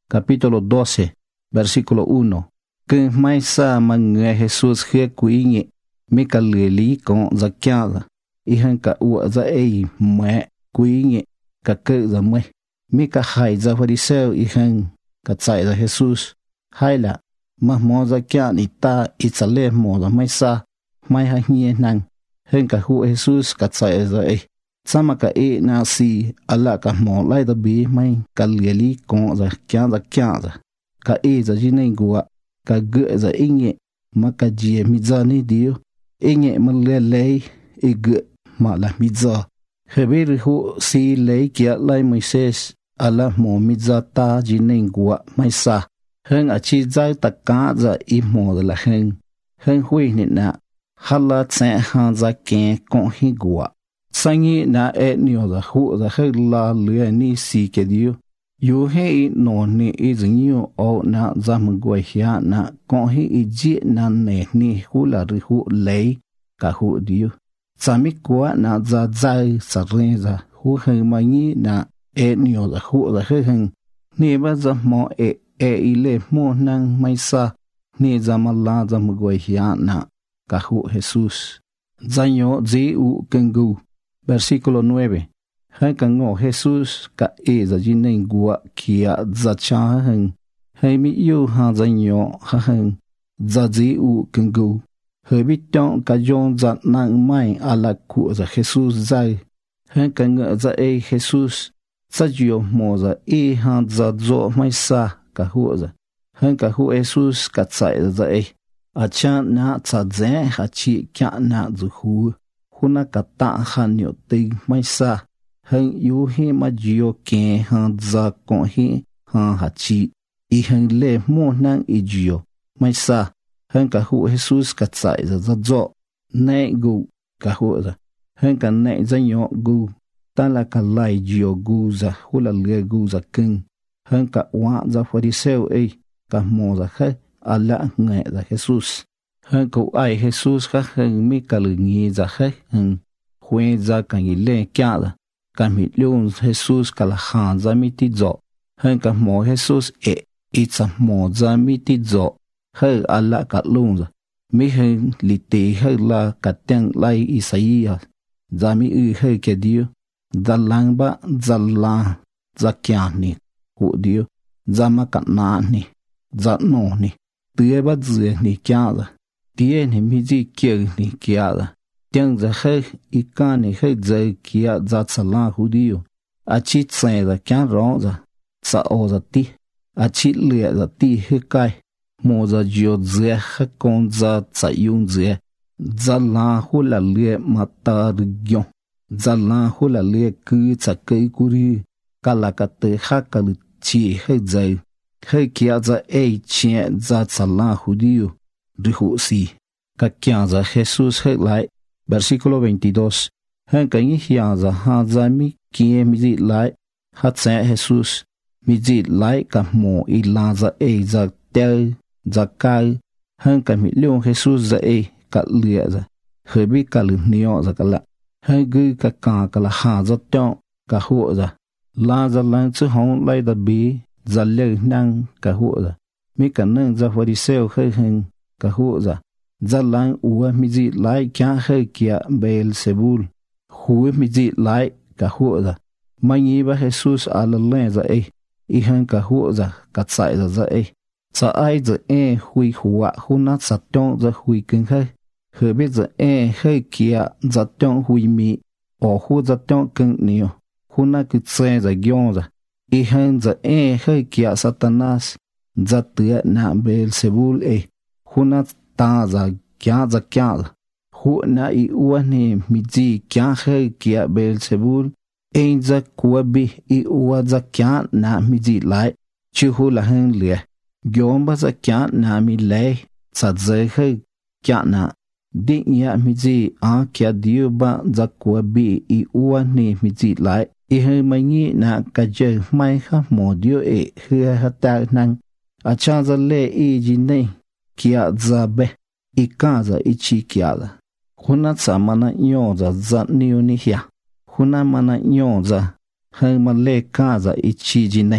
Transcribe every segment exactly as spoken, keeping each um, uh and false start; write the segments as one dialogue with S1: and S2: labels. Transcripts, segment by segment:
S1: capítulo doce, versículo uno. Que mais sa mangue Jesus he kuingi mi ka lili con za kyada i han ka u za ei me kuingi ka ke za me mi ka hai za fariseo i han ka tsai za Jesus haila ma mo za kya ni ta i tsale mo za mai sa mai ha hie nang hen ka hu Jesus ka tsai za ei sama ka e na si ala ka mo lai da bi mai ka lili con za kya za kya za ka e za jinai gua ka gỡ za inge ma ka jie miza ni dio inge ma le lei e gỡ ma la miza hebir hu si lei kia lai Moises ala mo miza ta jinai gua mai sa hen a chi zai ta ka za i mo la hen hen hui ni na hala tse han za ke kon hi gua sangi na e nio da hu da he la le ni si ke dio yu he no ni i zinyo o na zam goi hia na kon hi i ji na ne ni hu la ri hu lei ka hu dio sami kwa na za zai sa re za hu he ma ni na e nio da hu da he hen ni ba za mo e e i le mo nang mai sa ni za ma la zam goi hia na ka hu Jesus zanyo zi u kengu versículo nueve. Hay ka ngo Jesus ka e za jinai gua kia za cha hen hay mi yu ha za nyo ha hen za zi u kengu hay bi tong ka jon za nang mai ala ku za Jesus zai hay ka ngo za e Jesus sa jio mo za e ha za zo mai sa ka hu za hay ka hu Jesus ka tsai za e a cha na tsa ze ha chi kya na zu hu huna ka ta ha nyo te mai sa hen yu hi ma jio ke han za kon hi han ha chi i hen le mo nang i jio mai sa hen ka hu Jesus ka tsai za za zo ne gu ka hu za hen ka ne za nyo gu ta la ka lai jio gu za hula le gu za ken hen ka wa za fariseo e ka mo za he ala nge za Jesus hen ko ai Jesus ka hen mi ka lu ngi za he hen hue za ka ngi le kya la ka mi lung Jesus ka la han za mi ti zo hen ka mo Jesus e i tsa mo za mi ti zo he ala ka lung za mi hen li te he la ka teng lai Isaia za mi u he ke dio za lang ba za la za kya ni hu dio za ma ka na ni za no ni tia ba zi ni kya la tia ni mi ji kye ni kya la tiếng za he i ka ni he za kia za tsala hu dio a chi tse za kya ro za sa o za ti a chi le za ti he kai mo za jio ze he kon za tsa yung ze za la hu la le ma ta gyo za la hu la le ku tsa kai ku ri ka la ka te ha ka lu chi he za he kia za e chi za tsala hu dio ri hu si ka kya za Jesus he lai versículo veintidós. Han ka ngi hia za ha za mi kie mi zi lai ha tsa Jesus mi zi lai ka mo i la za e za tel za kai han ka mi leon Jesus za e ka lia za he bi ka lu nio za ka la han gu ka ka ka la ha za tong ka hu za la za lang chu hong lai da bi za le nang ka hu za mi ka nang za fariseo he hen ka hu za za lang ua mi zi lai kya he kia Beelzebul hu mi zi lai ka hu za ma ngi ba Jesus ala le za e i han ka hu za ka tsai za za e sa ai za e hui huwa hu na sa tong za hui ken he he be za e he kia za tong hui mi o hu za tong ken nio hu na ku tse za gyon za i han za e he kia Satanas za tia na Beelzebul e hu na ta za kya za kya hu na i ua ni mi zi kya he kia Beelzebul ein za kuwa bi i ua za kya na mi zi lai chi hu la hen lia gyon ba za kya na mi lai sa ze he kya na di ya mi zi a kya dio ba za kuwa bi i ua ni mi zi lai i he mai ngi na ka je mai ha mo dio e he ha ta nang a cha za le i ji nei kia za be i ka za i chi kia la huna tsa mana nyo za za niu ni hia huna mana nyo za he ma le ka za i chi ji nei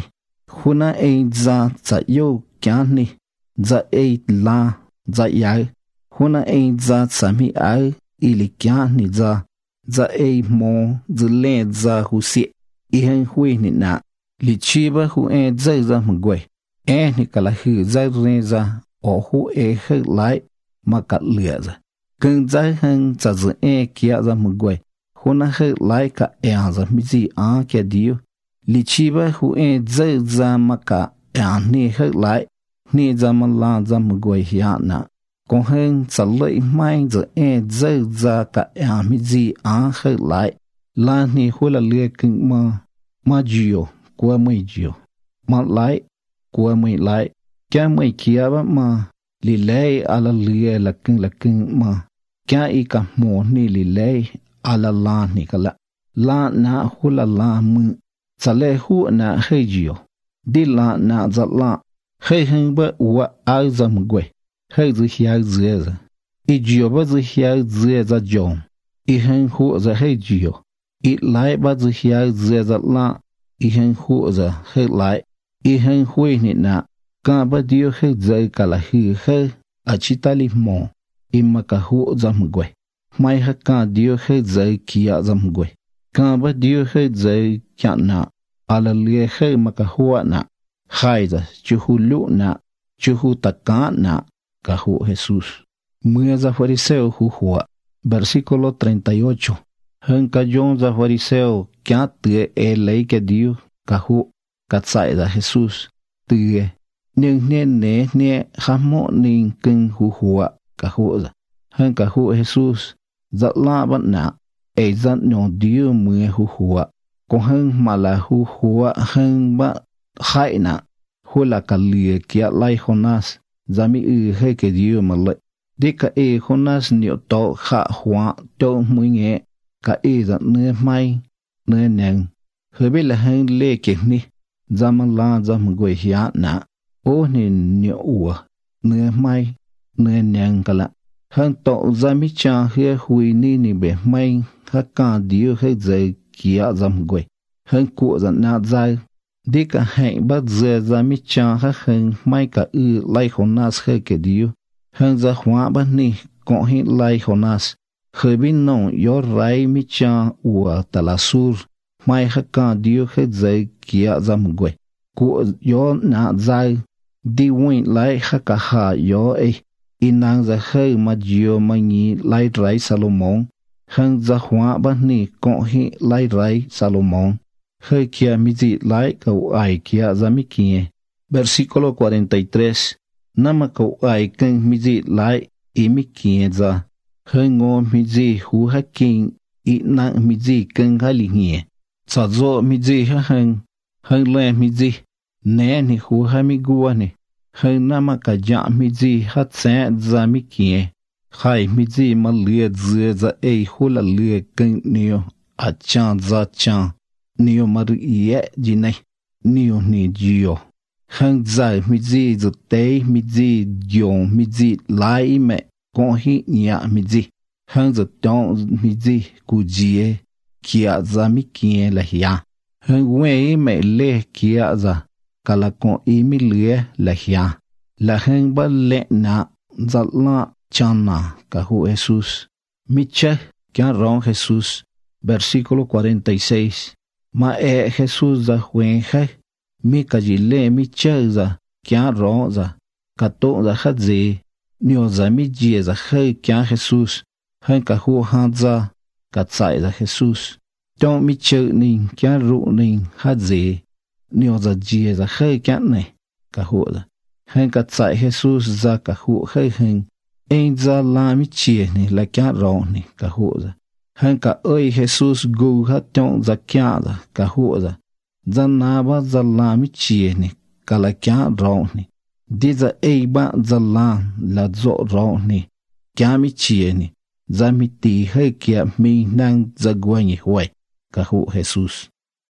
S1: huna e za za yo kya ni za e la za ya huna e za sami ai ili kya ni za za e mo zle za husi i hen hui ni na li chiba hu e za za mgwe e ni kala hu za re za o hu e he lai ma ka lya za kun za hen za za e kya za mgwe huna he lai ka e za mi zi a kya dio li chiba hu e za za ma ka e ni he lai ni za ma la za mgwe ya na con hen sa lợi mai giờ e giờ ra cả à mi gì á hơi lại là ni hôi là lừa kinh mà mà chiều qua mấy chiều mà lại qua mấy lại cái mấy kia mà lì lệ à là lừa là kinh là kinh mà cái ý cả mồ ni lì lệ à là la ni cả là la na hôi là la mư sa lệ hu na hơi chiều đi la na za la hơi hen bơ wa ai za mgwe hơi dư hiếu dư ra, ít nhiều bao dư hiếu dư ra giống, ít hơn hộ ra hơi nhiều, ít lại bao dư hiếu dư ra la, ít hơn hộ ra hơi lại, ít hơn huê nè na, cả bao điều hơi dư cả là hư hơi, ở chỉ ta li mò, ít mà cả hộ ra mgwe, mai hết cả điều hơi dư kia ra mgwe, cả bao điều hơi dư kia na, à là lia hơi mà cả hộ na, hai ra chú hu lũ na, chú hu ta cá na. Cahu Jesús. Muy za fariseo jujua. Versículo treinta y ocho. Hen cayón za fariseo kya tue e lei ke diu cahu katsai da Jesús tue. Nhưng nên ne ne hamo ning keng jujua cahu za. Hen cahu Jesús za la ban na e za no diu muy jujua. Con hen mala jujua hen ba hai na hula kalie kia lai Jonas. Zami ư hơi cái điều mà lợi đi cả e Jonas nhiều tàu khả hóa tàu mũi nghe cả e giận nơi mai nơi nàng hơi biết là hơi lê kiệt ni zam la zam quay hiá nã ô nên nhiều ủa nơi mai nơi nàng cả lạ hơn tàu zami cha hơi hui ni ni bể mai hết cả điều hơi dày kia zam quay hơn cụ giận na dài đi cả hệ bắt giờ ra mi cha hết hơn mai cả ư lai Jonas hơi cái điều hơn ra hóa bắt ni còn hiện lai Jonas hơi bên nông yo rai mi cha ua talasur mai hết cả điều hết dây kia ra một quay cụ yo nã dài đi quên lại hết cả hà yo ấy inang ra hơi mà diều mà nhị lai rai Salomon hơn ra hóa bắt ni còn hiện lai rai Salomon hơi kia mi dị lại cậu ai kia ra mi kia. Versículo cuarenta y tres. Nama cậu ai kênh mi dị lại ý mi kia ra. Hơi ngô mi dị hú hát kinh ý nặng mi dị kênh hai lì nghề. Chả dỗ mi dị hát hân. Hân lê mi dị. Nè ni hú hai mi gua ni. Hân nama cả dạ mi dị hát xe ra mi kia. Khai mi dị mà lìa dưa ra ê hú là lìa kênh niyo. À chan ra chan. Niyo maru ie jinai niyo ni jio hang zai mi zi zu te mi zi yong mi zi lai me kon hi nya mi zi hang zu tong mi zi ku jie kia za mi kie la hia hang we me le kia za kala kon i mi le la hia la hang ba le na za la chana ka hu Jesus mi che kya rong Jesus. Versículo cuarenta y seis. Ma e Jesús za huen hai mi ka jile mi che za kya ro za ka to za hat ze nyo za mi jie za hai kya Jesús hai ka hu ha za ka tsai za Jesús to mi che ning kya ru ning hat ze nyo za jie za hai kya ne ka hu za hai ka tsai Jesús za ka hu hai hen ein za la mi che ni la kya ro ni ka hu za hang cả ơi Jesus gu hát trong za kia za cả hộ za za na ba za la mi chia ni cả la kia rong ni đi za ei ba za la la zo rong ni kia mi chia ni za mi ti hơi kia mi nang za guai ni huai cả hộ Jesus.